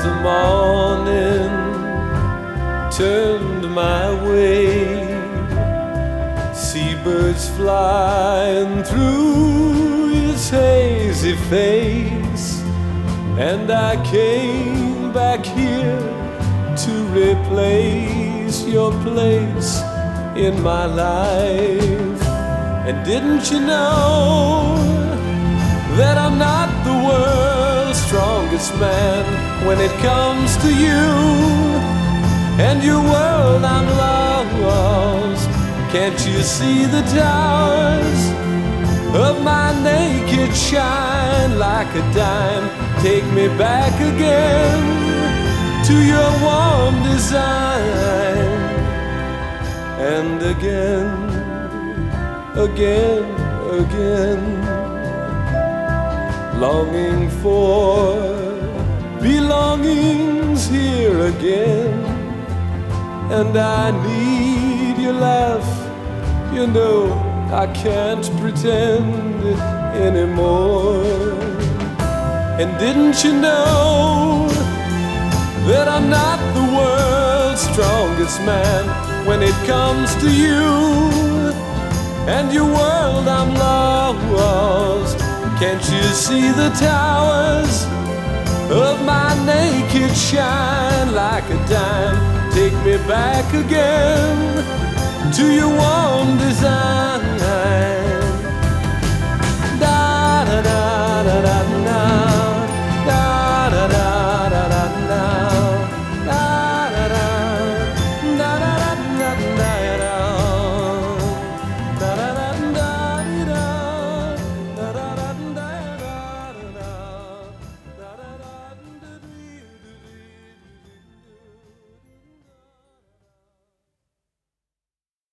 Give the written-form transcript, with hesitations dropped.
the morning turned my way, seabirds flying through his hazy face, and I came back here to replace your place in my life. And didn't you know that I'm not the world's strongest man when it comes to you and your world? I'm lost. Can't you see the towers of my naked shine like a dime? Take me back again to your warm design. And again, again, again, longing for belongings here again. And I need your laugh, you know I can't pretend anymore. And didn't you know that I'm not the world's strongest man when it comes to you and your world? I'm lost. Can't you see the towers of my naked shine like a dime? Take me back again to your warm design.